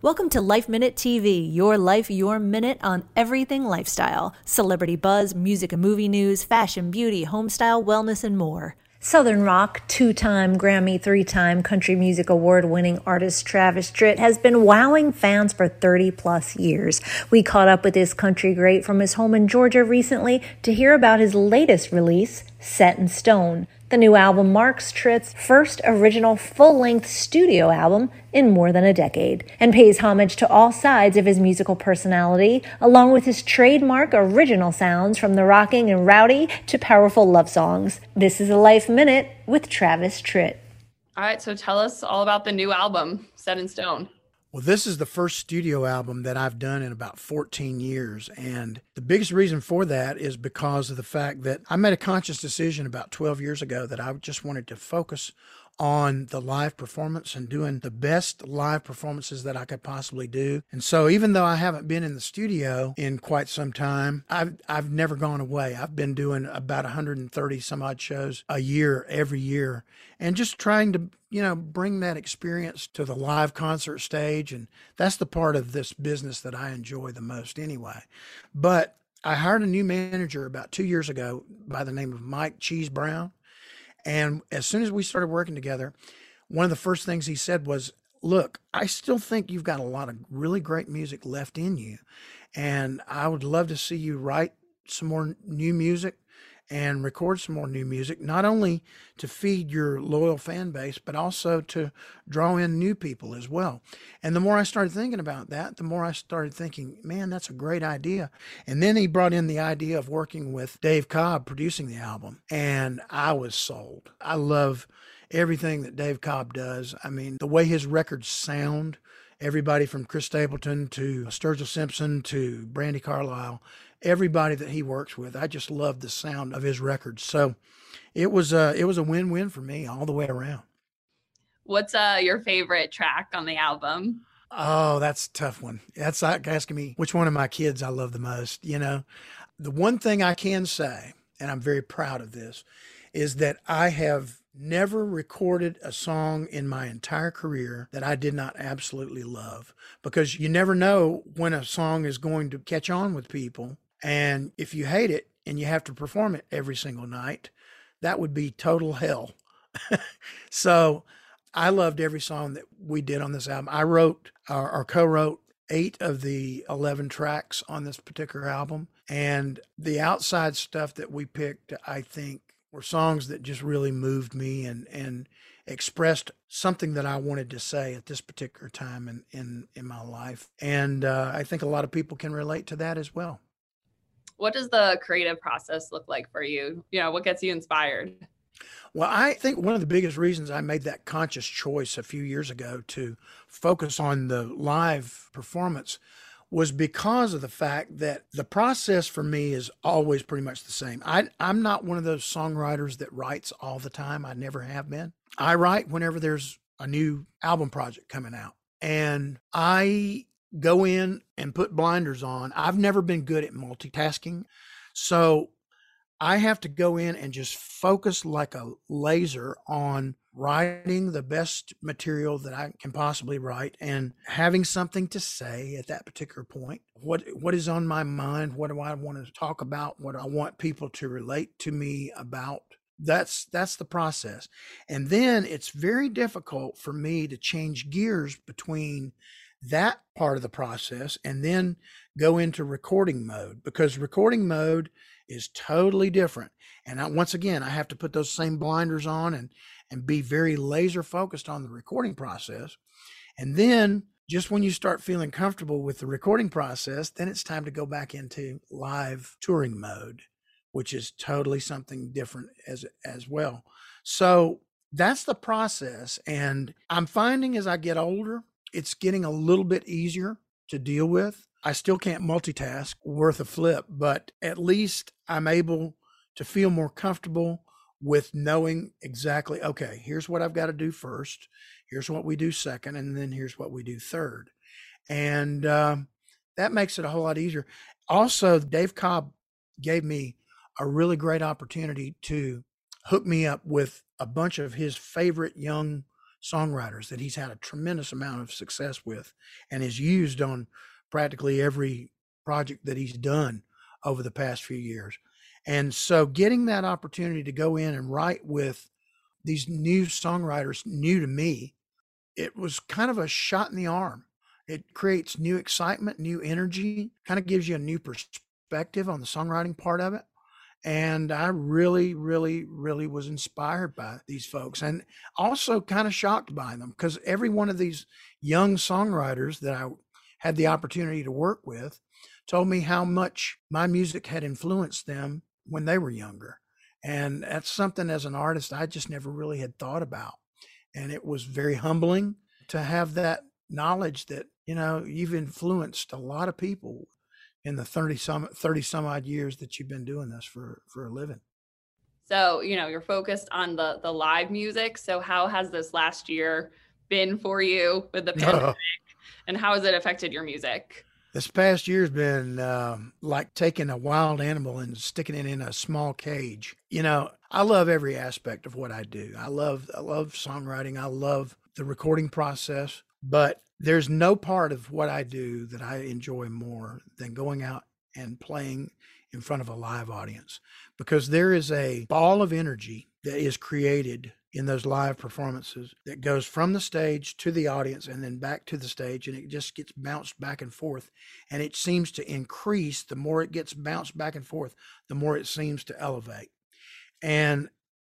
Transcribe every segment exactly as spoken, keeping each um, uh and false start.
Welcome to Life Minute T V, your life, your minute on everything lifestyle. Celebrity buzz, music and movie news, fashion, beauty, homestyle, wellness, and more. Southern rock, two-time Grammy, three-time Country Music Award-winning artist Travis Tritt has been wowing fans for thirty plus years. We caught up with this country great from his home in Georgia recently to hear about his latest release, Set in Stone. The new album marks Tritt's first original full-length studio album in more than a decade and pays homage to all sides of his musical personality, along with his trademark original sounds from the rocking and rowdy to powerful love songs. This is a Life Minute with Travis Tritt. All right, so tell us all about the new album, Set in Stone. Well, this is the first studio album that I've done in about fourteen years. And the biggest reason for that is because of the fact that I made a conscious decision about twelve years ago that I just wanted to focus on the live performance and doing the best live performances that I could possibly do. And so even though I haven't been in the studio in quite some time, I've I've never gone away. I've been doing about one hundred thirty some odd shows a year, every year, and just trying to, you know, bring that experience to the live concert stage. And that's the part of this business that I enjoy the most anyway. But I hired a new manager about two years ago by the name of Mike Cheese Brown. And as soon as we started working together, one of the first things he said was, look, I still think you've got a lot of really great music left in you. And I would love to see you write some more new music and record some more new music, not only to feed your loyal fan base, but also to draw in new people as well. And the more I started thinking about that, the more I started thinking, man, that's a great idea. And then he brought in the idea of working with Dave Cobb producing the album, and I was sold. I love everything that Dave Cobb does. I mean, the way his records sound, everybody from Chris Stapleton to Sturgill Simpson to Brandi Carlile, everybody that he works with, I just love the sound of his records. So it was a, it was a win-win for me all the way around. What's uh, your favorite track on the album? Oh, that's a tough one. That's like asking me which one of my kids I love the most. You know, the one thing I can say, and I'm very proud of this, is that I have never recorded a song in my entire career that I did not absolutely love, because you never know when a song is going to catch on with people. And if you hate it and you have to perform it every single night, that would be total hell. So I loved every song that we did on this album. I wrote or, or co-wrote eight of the eleven tracks on this particular album. And the outside stuff that we picked, I think, were songs that just really moved me and, and expressed something that I wanted to say at this particular time in, in, in my life. And uh, I think a lot of people can relate to that as well. What does the creative process look like for you? You know, what gets you inspired? Well, I think one of the biggest reasons I made that conscious choice a few years ago to focus on the live performance was because of the fact that the process for me is always pretty much the same. I, I'm not one of those songwriters that writes all the time. I never have been. I write whenever there's a new album project coming out. And I go in and put blinders on. I've never been good at multitasking. So I have to go in and just focus like a laser on writing the best material that I can possibly write and having something to say at that particular point. What what is on my mind? What do I want to talk about? What do I want people to relate to me about? That's that's the process. And then it's very difficult for me to change gears between that part of the process and then go into recording mode, because recording mode is totally different. And I, once again, I have to put those same blinders on and, and be very laser focused on the recording process. And then just when you start feeling comfortable with the recording process, then it's time to go back into live touring mode, which is totally something different as, as well. So that's the process. And I'm finding as I get older, it's getting a little bit easier to deal with. I still can't multitask worth a flip, but at least I'm able to feel more comfortable with knowing exactly, okay, here's what I've got to do first. Here's what we do second. And then here's what we do third. And um, that makes it a whole lot easier. Also, Dave Cobb gave me a really great opportunity to hook me up with a bunch of his favorite young songwriters that he's had a tremendous amount of success with and is used on practically every project that he's done over the past few years. And so getting that opportunity to go in and write with these new songwriters, new to me, it was kind of a shot in the arm. It creates new excitement, new energy, kind of gives you a new perspective on the songwriting part of it. And I really, really, really was inspired by these folks and also kind of shocked by them, because every one of these young songwriters that I had the opportunity to work with told me how much my music had influenced them when they were younger. And that's something as an artist I just never really had thought about. And it was very humbling to have that knowledge that, you know, you've influenced a lot of people in the thirty some thirty some odd years that you've been doing this for, for a living. So, you know, you're focused on the, the live music. So how has this last year been for you with the pandemic uh, and how has it affected your music? This past year's been um, like taking a wild animal and sticking it in a small cage. You know, I love every aspect of what I do. I love, I love songwriting. I love the recording process, but there's no part of what I do that I enjoy more than going out and playing in front of a live audience, because there is a ball of energy that is created in those live performances that goes from the stage to the audience and then back to the stage, and it just gets bounced back and forth. And it seems to increase. The more it gets bounced back and forth, the more it seems to elevate. And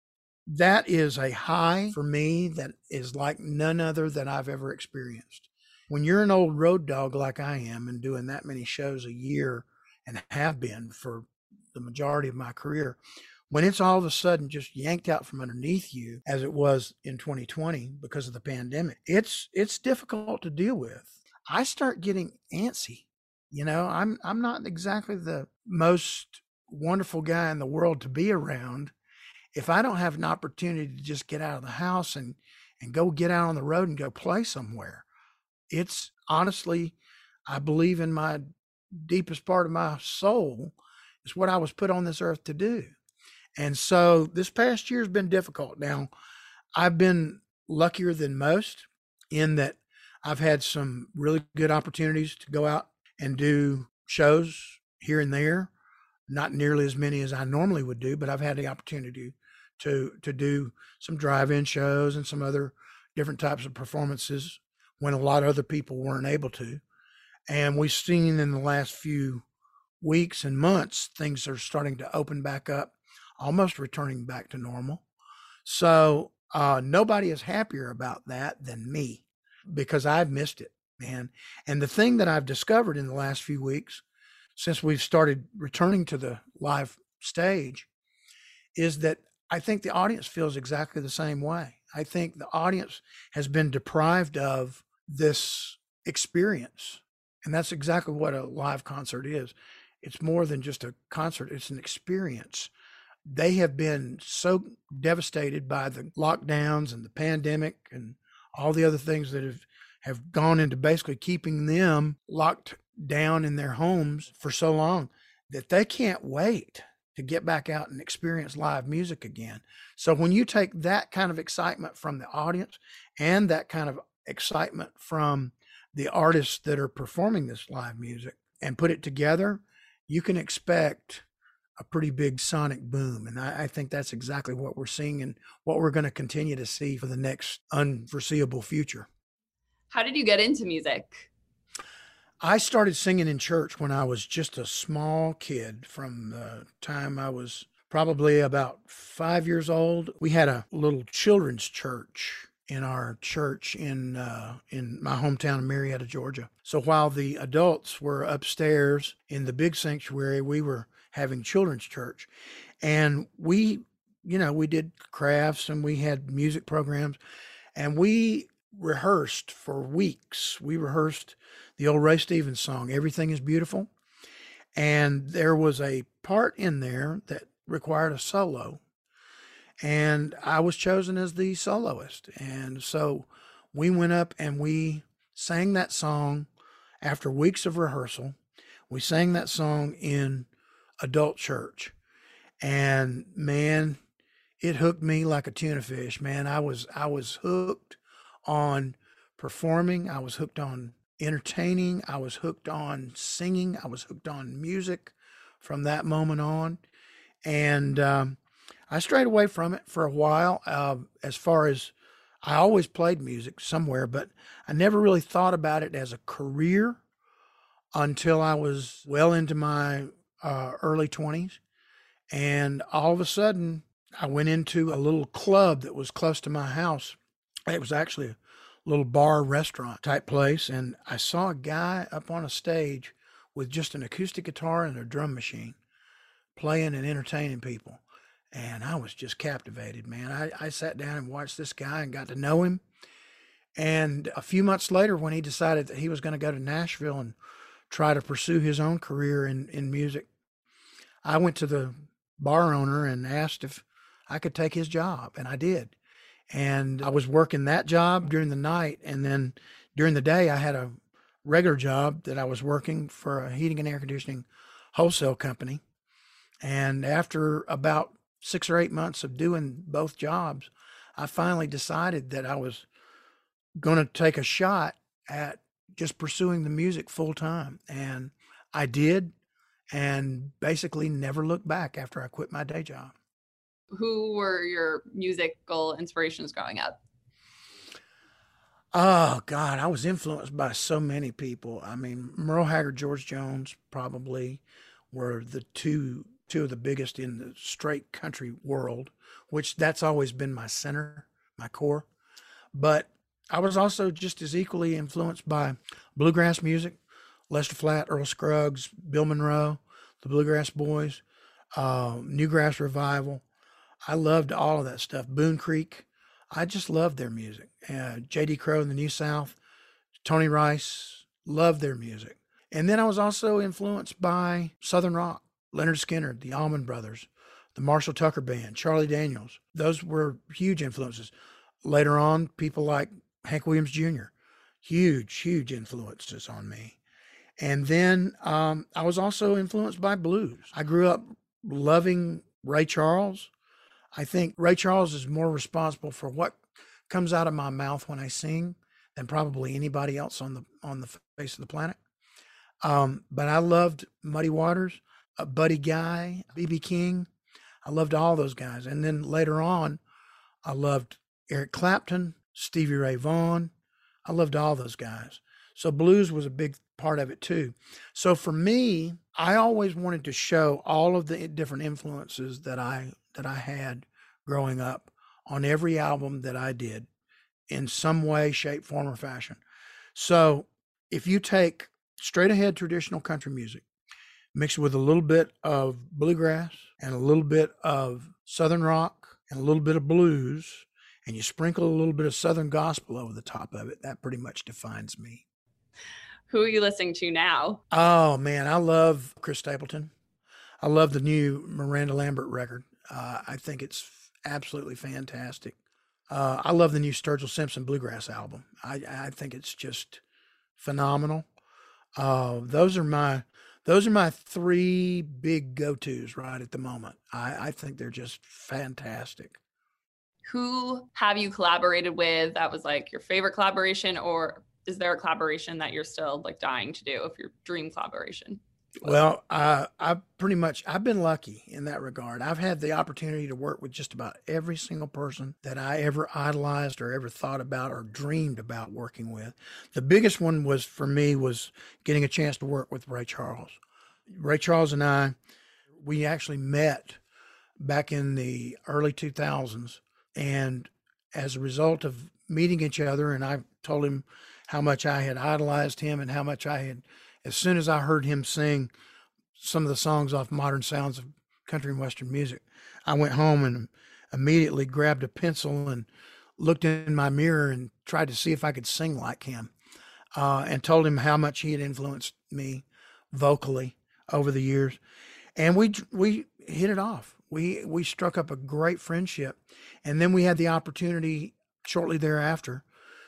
that is a high for me that is like none other that I've ever experienced. When you're an old road dog like I am and doing that many shows a year and have been for the majority of my career, when it's all of a sudden just yanked out from underneath you, as it was in twenty twenty because of the pandemic, it's it's difficult to deal with. I start getting antsy. You know, I'm I'm not exactly the most wonderful guy in the world to be around. If I don't have an opportunity to just get out of the house and and go get out on the road and go play somewhere, it's honestly, I believe in my deepest part of my soul, is what I was put on this earth to do. And so this past year has been difficult. Now, I've been luckier than most in that I've had some really good opportunities to go out and do shows here and there, not nearly as many as I normally would do, but I've had the opportunity to, to do some drive-in shows and some other different types of performances when a lot of other people weren't able to. And we've seen in the last few weeks and months, things are starting to open back up, almost returning back to normal. So uh, nobody is happier about that than me, because I've missed it, man. And the thing that I've discovered in the last few weeks, since we've started returning to the live stage, is that I think the audience feels exactly the same way. I think the audience has been deprived of this experience. And that's exactly what a live concert is. It's more than just a concert, it's an experience. They have been so devastated by the lockdowns and the pandemic and all the other things that have, have gone into basically keeping them locked down in their homes for so long that they can't wait to get back out and experience live music again. So when you take that kind of excitement from the audience and that kind of excitement from the artists that are performing this live music and put it together, you can expect a pretty big sonic boom. And I, I think that's exactly what we're seeing and what we're going to continue to see for the next unforeseeable future. How did you get into music? I started singing in church when I was just a small kid. From the time I was probably about five years old, we had a little children's church in our church in uh, in my hometown of Marietta, Georgia. So while the adults were upstairs in the big sanctuary, we were having children's church. And we, you know, we did crafts and we had music programs and we rehearsed for weeks. We rehearsed the old Ray Stevens song, Everything is Beautiful. And there was a part in there that required a solo. And I was chosen as the soloist. And so we went up and we sang that song after weeks of rehearsal. We sang that song in adult church. And man, it hooked me like a tuna fish, man. I was I was hooked on performing. I was hooked on entertaining. I was hooked on singing. I was hooked on music from that moment on. And um, I strayed away from it for a while. Uh, as far as I always played music somewhere, but I never really thought about it as a career until I was well into my uh, early twenties. And all of a sudden, I went into a little club that was close to my house. It was actually a little bar restaurant type place. And I saw a guy up on a stage with just an acoustic guitar and a drum machine playing and entertaining people. And I was just captivated, man. I, I sat down and watched this guy and got to know him. And a few months later, when he decided that he was going to go to Nashville and try to pursue his own career in, in music, I went to the bar owner and asked if I could take his job, and I did. And I was working that job during the night, and then during the day I had a regular job that I was working for a heating and air conditioning wholesale company. And after about six or eight months of doing both jobs, I finally decided that I was going to take a shot at just pursuing the music full time. And I did, and basically never looked back after I quit my day job. Who were your musical inspirations growing up? Oh God, I was influenced by so many people. I mean, Merle Haggard, George Jones probably were the two two of the biggest in the straight country world, which that's always been my center, my core. But I was also just as equally influenced by bluegrass music, Lester Flatt, Earl Scruggs, Bill Monroe, the Bluegrass Boys, uh, Newgrass Revival. I loved all of that stuff. Boone Creek. I just loved their music. Uh, J D Crowe and the New South, Tony Rice, loved their music. And then I was also influenced by Southern rock, Leonard Skinner, the Allman Brothers, the Marshall Tucker Band, Charlie Daniels. Those were huge influences. Later on, people like Hank Williams Junior, huge, huge influences on me. And then um, I was also influenced by blues. I grew up loving Ray Charles. I think Ray Charles is more responsible for what comes out of my mouth when I sing than probably anybody else on the on the face of the planet. Um, but I loved Muddy Waters, uh, Buddy Guy, B B King. I loved all those guys. And then later on, I loved Eric Clapton, Stevie Ray Vaughan. I loved all those guys. So blues was a big part of it too. So for me, I always wanted to show all of the different influences that I that I had growing up on every album that I did in some way, shape, form, or fashion. So if you take straight ahead traditional country music, mix it with a little bit of bluegrass and a little bit of Southern rock and a little bit of blues, and you sprinkle a little bit of Southern gospel over the top of it, that pretty much defines me. Who are you listening to now? Oh man, I love Chris Stapleton. I love the new Miranda Lambert record. Uh, I think it's absolutely fantastic. Uh, I love the new Sturgill Simpson Bluegrass album. I, I think it's just phenomenal. Uh, those are my those are my three big go-tos right at the moment. I, I think they're just fantastic. Who have you collaborated with that was like your favorite collaboration, or is there a collaboration that you're still like dying to do, if your dream collaboration? Well, uh, I've pretty much, I've been lucky in that regard. I've had the opportunity to work with just about every single person that I ever idolized or ever thought about or dreamed about working with. The biggest one was for me was getting a chance to work with Ray Charles. Ray Charles and I, we actually met back in the early two thousands. And as a result of meeting each other, and I told him how much I had idolized him and how much I had, as soon as I heard him sing some of the songs off Modern Sounds of Country and Western Music, I went home and immediately grabbed a pencil and looked in my mirror and tried to see if I could sing like him, uh, and told him how much he had influenced me vocally over the years. And we we hit it off. We we struck up a great friendship. And then we had the opportunity shortly thereafter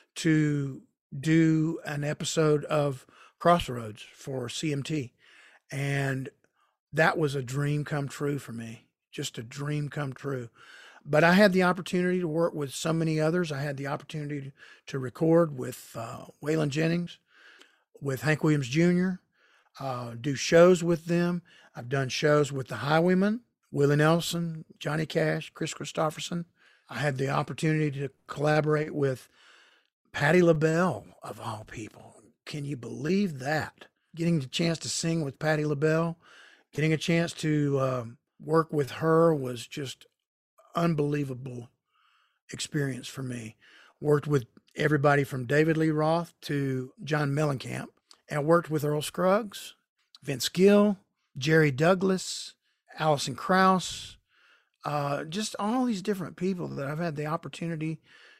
to do an episode of Crossroads for C M T. And that was a dream come true for me. Just a dream come true. But I had the opportunity to work with so many others. I had the opportunity to, to record with uh, Waylon Jennings, with Hank Williams Junior, uh, do shows with them. I've done shows with the Highwaymen, Willie Nelson, Johnny Cash, Chris Christopherson. I had the opportunity to collaborate with Patti LaBelle, of all people. Can you believe that? Getting the chance to sing with Patti LaBelle, getting a chance to uh, work with her was just unbelievable experience for me. Worked with everybody from David Lee Roth to John Mellencamp, and worked with Earl Scruggs, Vince Gill, Jerry Douglas, Alison Krauss, uh, just all these different people that I've had the opportunity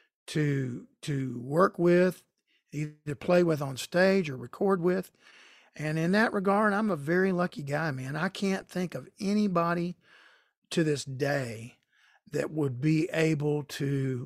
to to work with, either play with on stage or record with. And in that regard, I'm a very lucky guy, man. I can't think of anybody to this day that would be able to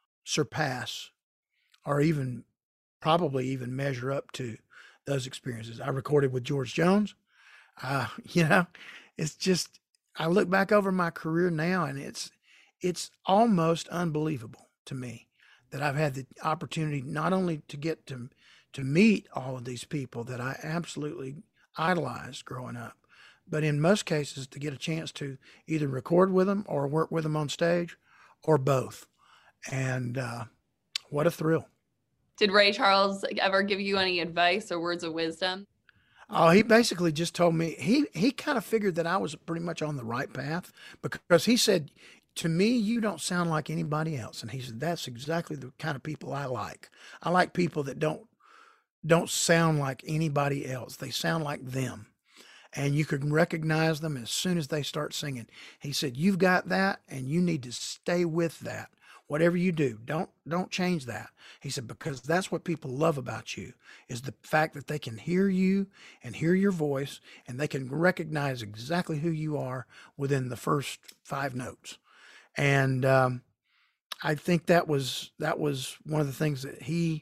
surpass or even probably even measure up to those experiences. I recorded with George Jones. Uh, you know, it's just, I look back over my career now and it's, it's almost unbelievable to me that I've had the opportunity not only to get to, to meet all of these people that I absolutely idolized growing up, but in most cases to get a chance to either record with them or work with them on stage or both. And uh, what a thrill. Did Ray Charles ever give you any advice or words of wisdom? Oh, he basically just told me, he, he kind of figured that I was pretty much on the right path, because he said, to me, you don't sound like anybody else. And he said, that's exactly the kind of people I like. I like people that don't, don't sound like anybody else. They sound like them. And you can recognize them as soon as they start singing. He said, you've got that and you need to stay with that. Whatever you do, don't don't change that. He said, because that's what people love about you, is the fact that they can hear you and hear your voice, and they can recognize exactly who you are within the first five notes. And um, I think that was that was one of the things that he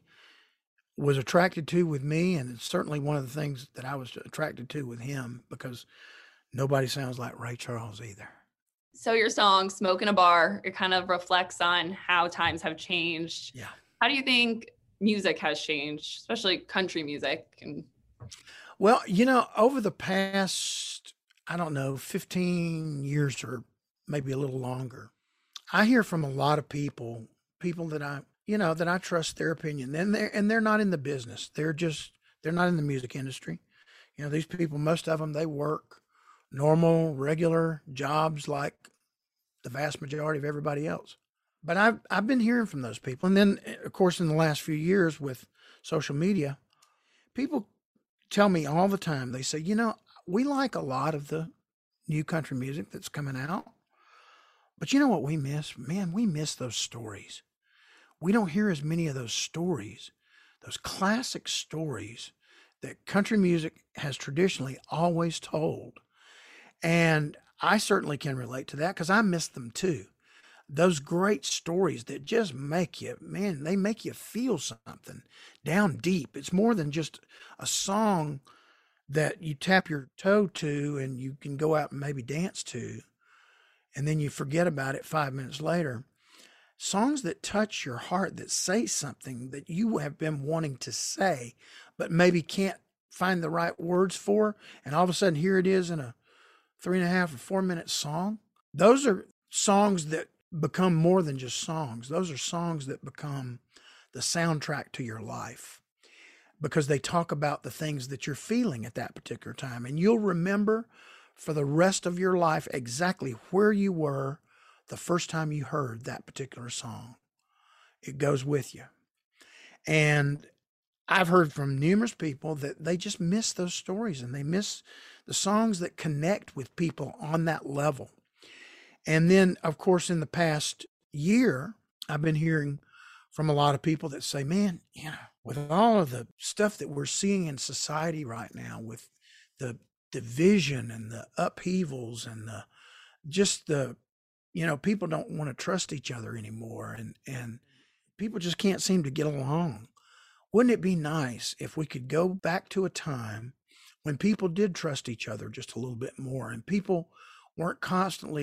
was attracted to with me, and it's certainly one of the things that I was attracted to with him, because nobody sounds like Ray Charles either. So your song, Smoke in a Bar, it kind of reflects on how times have changed. Yeah. How do you think music has changed, especially country music? And well, you know, over the past, I don't know, fifteen years or maybe a little longer, I hear from a lot of people, people that I, you know, that I trust their opinion. And they're, and they're not in the business. They're just, they're not in the music industry. You know, these people, most of them, they work normal, regular jobs like the vast majority of everybody else. But I've, I've been hearing from those people. And then, of course, in the last few years with social media, people tell me all the time, they say, you know, we like a lot of the new country music that's coming out. But you know what we miss? Man, we miss those stories. We don't hear as many of those stories, those classic stories that country music has traditionally always told. And I certainly can relate to that, because I miss them too. Those great stories that just make you, man, they make you feel something down deep. It's more than just a song that you tap your toe to and you can go out and maybe dance to, and then you forget about it five minutes later. Songs that touch your heart, that say something that you have been wanting to say, but maybe can't find the right words for, and all of a sudden here it is in a three and a half or four minute song. Those are songs that become more than just songs. Those are songs that become the soundtrack to your life, because they talk about the things that you're feeling at that particular time. And you'll remember for the rest of your life exactly where you were the first time you heard that particular song. It goes with you. And I've heard from numerous people that they just miss those stories, and they miss the songs that connect with people on that level. And then, of course, in the past year, I've been hearing from a lot of people that say, man, yeah, with all of the stuff that we're seeing in society right now, with the division and the upheavals and the just the, you know, people don't want to trust each other anymore, and, and people just can't seem to get along. Wouldn't it be nice if we could go back to a time when people did trust each other just a little bit more, and people weren't constantly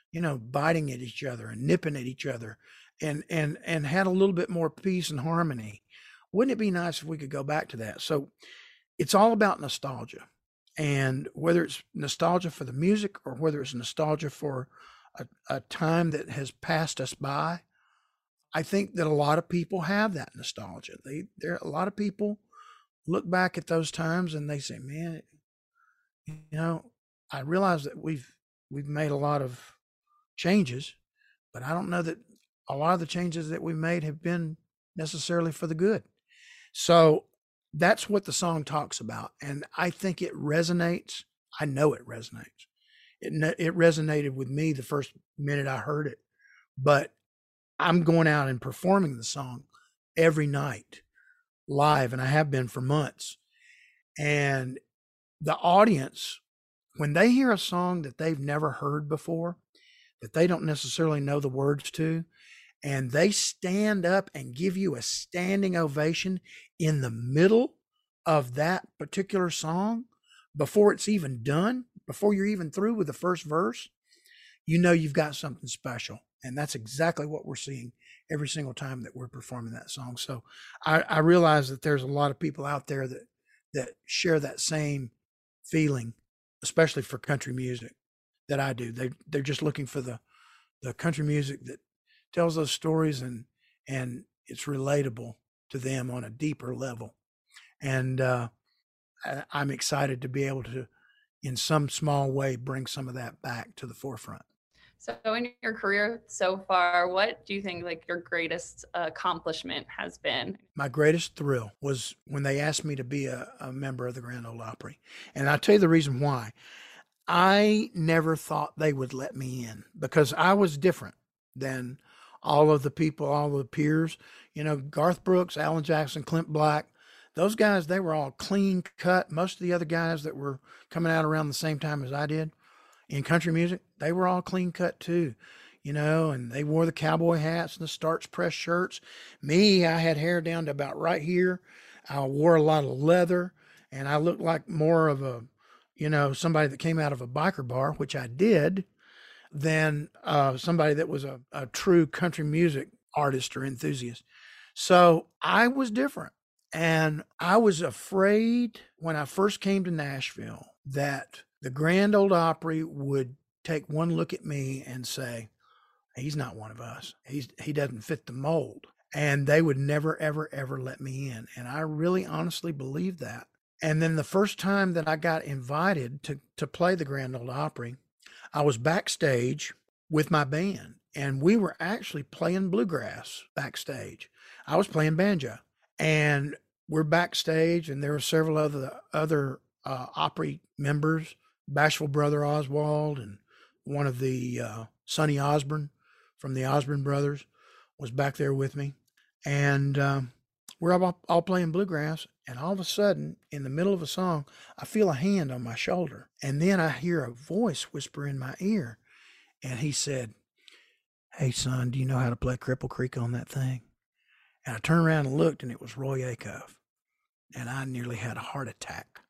you know, biting at each other and nipping at each other and and and had a little bit more peace and harmony. Wouldn't it be nice if we could go back to that? So it's all about nostalgia. And whether it's nostalgia for the music or whether it's nostalgia for a, a time that has passed us by, I think that a lot of people have that nostalgia. They there a lot of people look back at those times and they say, "Man, you know, I realize that we've we've made a lot of changes, but I don't know that a lot of the changes that we made have been necessarily for the good." So that's what the song talks about, and I think it resonates. I know it resonates. It it resonated with me the first minute I heard it, but I'm going out and performing the song every night live, and I have been for months. And the audience, when they hear a song that they've never heard before, that they don't necessarily know the words to, and they stand up and give you a standing ovation in the middle of that particular song before it's even done, before you're even through with the first verse, you know you've got something special. And that's exactly what we're seeing every single time that we're performing that song. So I, I realize that there's a lot of people out there that that share that same feeling, especially for country music, that I do. They they're just looking for the the country music that tells those stories and and it's relatable to them on a deeper level. And uh, I, I'm excited to be able to, in some small way, bring some of that back to the forefront. So in your career so far, what do you think like your greatest accomplishment has been? My greatest thrill was when they asked me to be a, a member of the Grand Ole Opry. And I'll tell you the reason why. I never thought they would let me in because I was different than all of the people, all of the peers. You know, Garth Brooks, Alan Jackson, Clint Black, those guys, they were all clean cut. Most of the other guys that were coming out around the same time as I did in country music, they were all clean cut too, you know, and they wore the cowboy hats and the starch press shirts. Me, I had hair down to about right here. I wore a lot of leather and I looked like more of a, you know, somebody that came out of a biker bar, which I did, than uh, somebody that was a, a true country music artist or enthusiast. So I was different. And I was afraid when I first came to Nashville that the Grand Ole Opry would take one look at me and say, he's not one of us. He's, he doesn't fit the mold. And they would never, ever, ever let me in. And I really honestly believed that. And then the first time that I got invited to, to play the Grand Ole Opry, I was backstage with my band. And we were actually playing bluegrass backstage. I was playing banjo. And we're backstage, and there were several other other uh, Opry members, Bashful Brother Oswald, and one of the uh, Sonny Osborne from the Osborne Brothers was back there with me. And um, we're all, all playing bluegrass, and all of a sudden, in the middle of a song, I feel a hand on my shoulder. And then I hear a voice whisper in my ear, and he said, "Hey, son, do you know how to play Cripple Creek on that thing?" And I turned around and looked, and it was Roy Acuff. And I nearly had a heart attack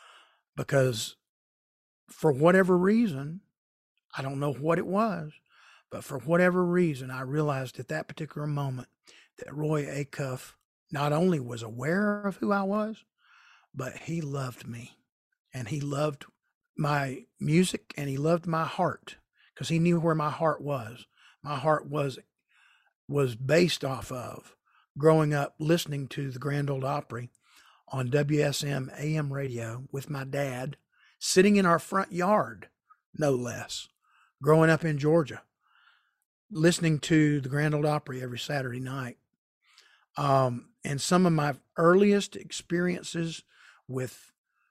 because for whatever reason, I don't know what it was, but for whatever reason, I realized at that particular moment that Roy Acuff not only was aware of who I was, but he loved me and he loved my music and he loved my heart because he knew where my heart was. My heart was, was based off of growing up listening to the Grand Ole Opry on W S M A M radio with my dad, sitting in our front yard, no less, growing up in Georgia, listening to the Grand Ole Opry every Saturday night. Um, and some of my earliest experiences with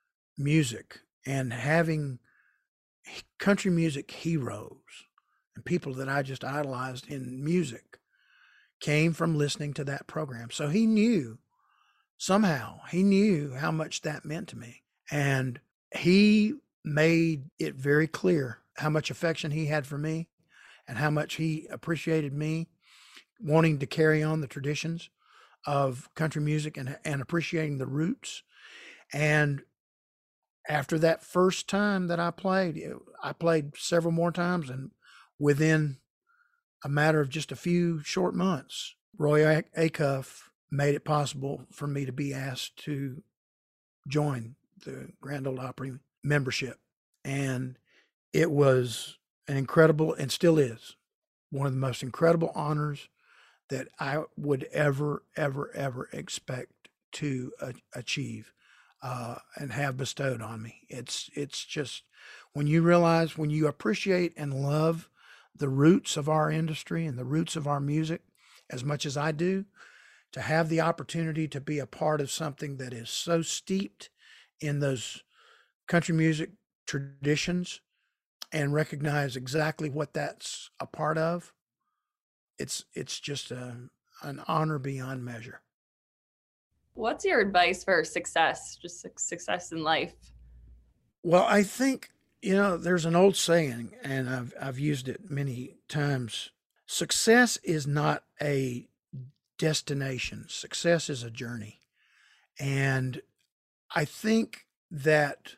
music and having country music heroes and people that I just idolized in music came from listening to that program. So he knew, somehow, he knew how much that meant to me. And he made it very clear how much affection he had for me and how much he appreciated me wanting to carry on the traditions of country music and, and appreciating the roots. And after that first time that I played, I played several more times, and within a matter of just a few short months, Roy Acuff made it possible for me to be asked to join the Grand Ole Opry membership. And it was an incredible, and still is, one of the most incredible honors that I would ever, ever, ever expect to uh, achieve uh, and have bestowed on me. It's it's just, when you realize, when you appreciate and love the roots of our industry and the roots of our music as much as I do, to have the opportunity to be a part of something that is so steeped in those country music traditions and recognize exactly what that's a part of, it's it's just a, an honor beyond measure. What's your advice for success, just success in life? Well, I think, you know, there's an old saying, and I've I've used it many times. Success is not a destination. Success is a journey. And I think that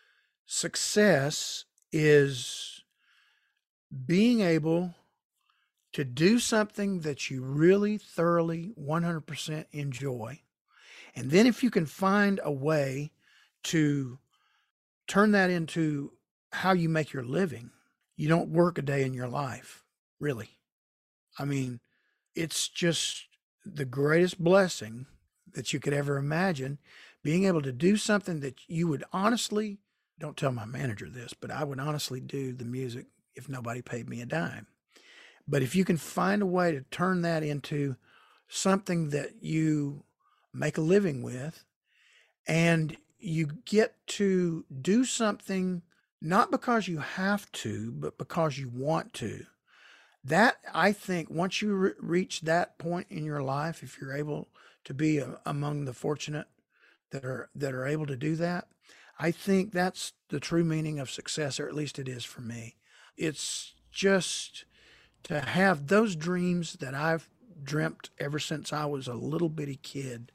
success is being able to do something that you really thoroughly one hundred percent enjoy. And then if you can find a way to turn that into how you make your living, you don't work a day in your life, really. I mean, it's just the greatest blessing that you could ever imagine, being able to do something that you would honestly, don't tell my manager this, but I would honestly do the music if nobody paid me a dime. But if you can find a way to turn that into something that you make a living with, and you get to do something not because you have to, but because you want to, that, I think, once you re- reach that point in your life, if you're able to be a, among the fortunate that are that are able to do that, I think that's the true meaning of success, or at least it is for me. It's just to have those dreams that I've dreamt ever since I was a little bitty kid,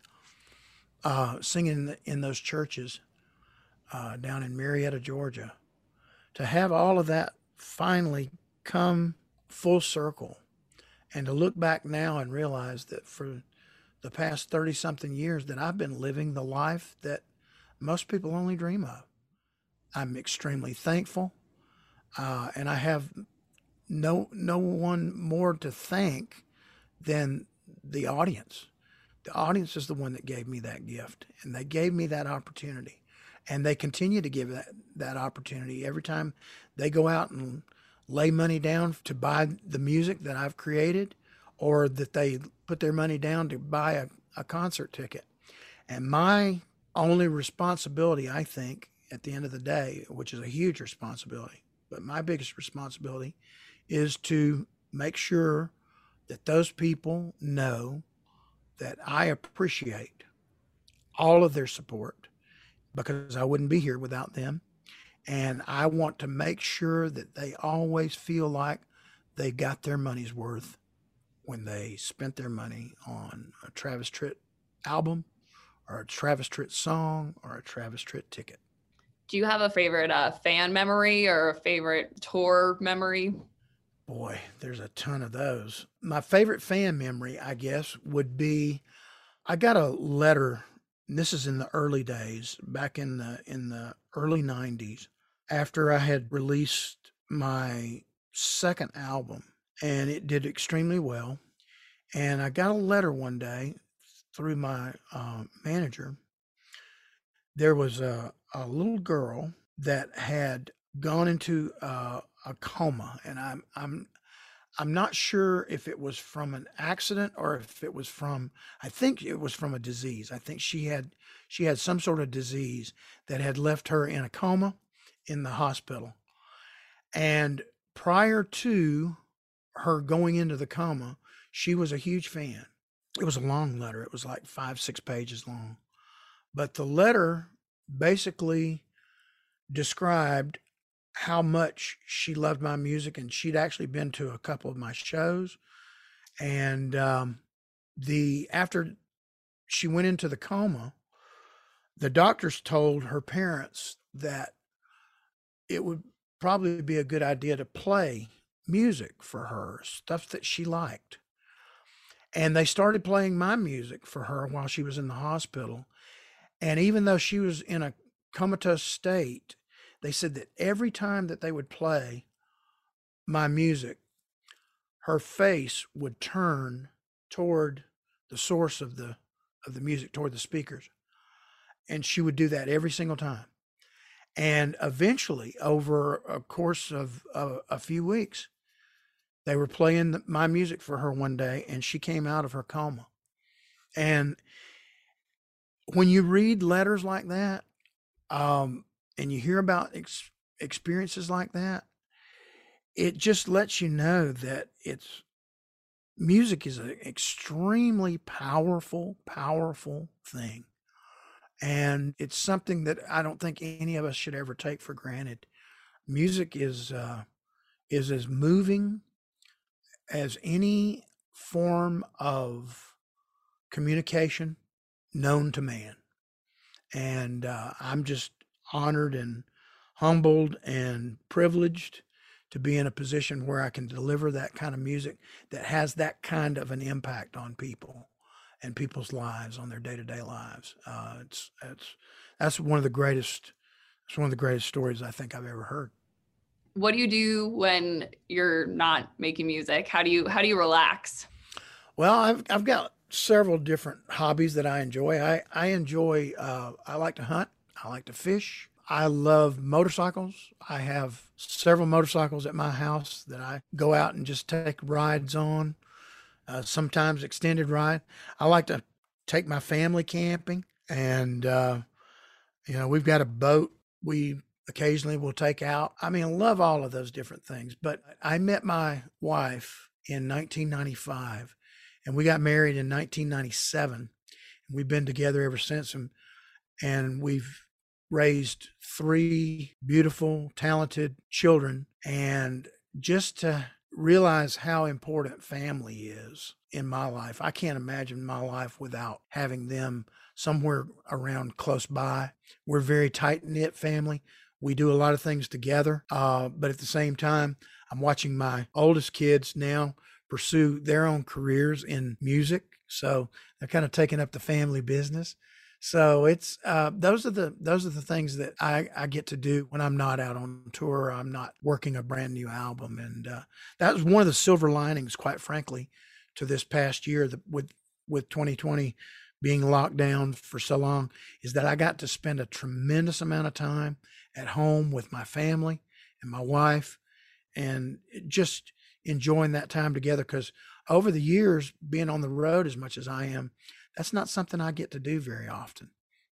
uh, singing in, the, in those churches uh, down in Marietta, Georgia, to have all of that finally come full circle, and to look back now and realize that for the past thirty something years that I've been living the life that most people only dream of. I'm extremely thankful. Uh, and I have no, no one more to thank than the audience. The audience is the one that gave me that gift, and they gave me that opportunity, and they continue to give that, that opportunity every time they go out and lay money down to buy the music that I've created, or that they put their money down to buy a, a concert ticket. And my only responsibility, I think, at the end of the day, which is a huge responsibility, but my biggest responsibility is to make sure that those people know that I appreciate all of their support, because I wouldn't be here without them. And I want to make sure that they always feel like they got their money's worth when they spent their money on a Travis Tritt album, or a Travis Tritt song, or a Travis Tritt ticket. Do you have a favorite uh, fan memory or a favorite tour memory? Boy, there's a ton of those. My favorite fan memory, I guess, would be, I got a letter, and this is in the early days, back in the in the early nineties, after I had released my second album, and it did extremely well. And I got a letter one day through my uh, manager. There was a, a little girl that had gone into uh, a coma, and I'm I'm I'm not sure if it was from an accident or if it was from, I think it was from a disease. I think she had she had some sort of disease that had left her in a coma in the hospital. And prior to her going into the coma, she was a huge fan. It was a long letter. It was like five, six pages long. But the letter basically described how much she loved my music, and she'd actually been to a couple of my shows. And um, the after she went into the coma, the doctors told her parents that it would probably be a good idea to play music for her, stuff that she liked. And they started playing my music for her while she was in the hospital. And even though she was in a comatose state, they said that every time that they would play my music, her face would turn toward the source of the of the music, toward the speakers. And she would do that every single time. And eventually, over a course of a, a few weeks, they were playing the, my music for her one day, and she came out of her coma. And when you read letters like that, um, and you hear about ex- experiences like that, it just lets you know that it's music is an extremely powerful, powerful thing. And it's something that I don't think any of us should ever take for granted. Music is uh, is as moving as any form of communication known to man. And uh, I'm just honored and humbled and privileged to be in a position where I can deliver that kind of music that has that kind of an impact on people and people's lives, on their day-to-day lives. Uh, it's it's that's one of the greatest. It's one of the greatest stories I think I've ever heard. What do you do when you're not making music? How do you how do you relax? Well, I've I've got several different hobbies that I enjoy. I I enjoy. Uh, I like to hunt. I like to fish. I love motorcycles. I have several motorcycles at my house that I go out and just take rides on. Uh, sometimes extended ride. I like to take my family camping, and uh, you know, we've got a boat we occasionally will take out. I mean, I love all of those different things. But I met my wife in nineteen ninety-five, and we got married in nineteen ninety-seven. And we've been together ever since, and and we've raised three beautiful, talented children. And just to realize how important family is in my life. I can't imagine my life without having them somewhere around close by. We're a very tight-knit family. We do a lot of things together, uh, but at the same time, I'm watching my oldest kids now pursue their own careers in music. So they're kind of taking up the family business. So it's uh, those are the those are the things that I, I get to do when I'm not out on tour. Or I'm not working a brand new album, and uh, that was one of the silver linings, quite frankly, to this past year. That with with twenty twenty being locked down for so long, is that I got to spend a tremendous amount of time at home with my family and my wife, and just enjoying that time together. Because over the years, being on the road as much as I am, that's not something I get to do very often.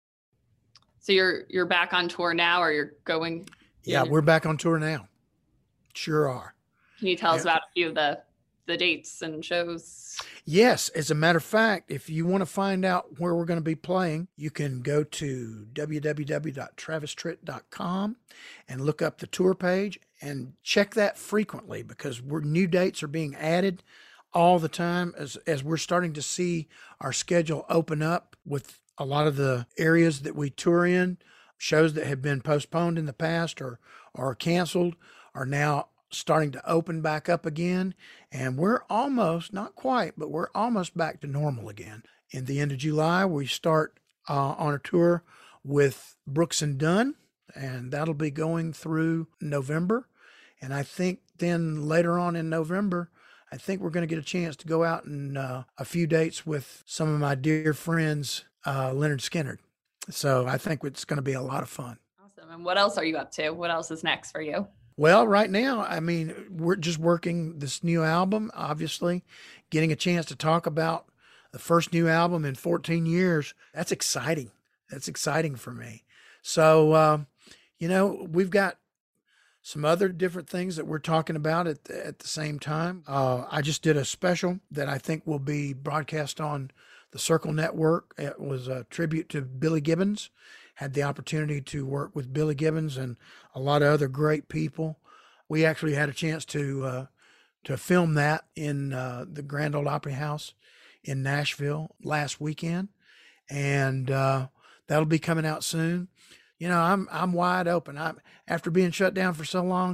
So you're you're back on tour now, or you're going? Yeah, in? We're back on tour now. Sure are. Can you tell us yeah. about a few of the the dates and shows? Yes, as a matter of fact, if you want to find out where we're going to be playing, you can go to w w w dot travis tritt dot com and look up the tour page and check that frequently, because we're, new dates are being added all the time as as we're starting to see our schedule open up with a lot of the areas that we tour in. Shows that have been postponed in the past or or canceled are now starting to open back up again, and we're almost, not quite, but we're almost back to normal again. In the end of July, we start uh, on a tour with Brooks and Dunn, and that'll be going through November. And I think then later on in November, I think we're going to get a chance to go out and uh, a few dates with some of my dear friends, uh, Lynyrd Skynyrd. So I think it's going to be a lot of fun. Awesome. And what else are you up to? What else is next for you? Well, right now, I mean, we're just working this new album, obviously, getting a chance to talk about the first new album in fourteen years. That's exciting. That's exciting for me. So, uh, you know, we've got some other different things that we're talking about at the, at the same time. Uh, I just did a special that I think will be broadcast on the Circle Network. It was a tribute to Billy Gibbons. Had the opportunity to work with Billy Gibbons and a lot of other great people. We actually had a chance to uh, to film that in uh, the Grand Ole Opry House in Nashville last weekend, and uh, that'll be coming out soon. You know, I'm I'm wide open. I'm after being shut down for so long.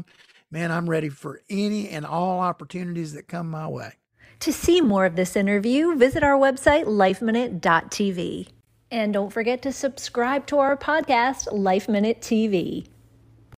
man, I'm ready for any and all opportunities that come my way. To see more of this interview, visit our website, life minute dot t v. And don't forget to subscribe to our podcast, Life Minute T V.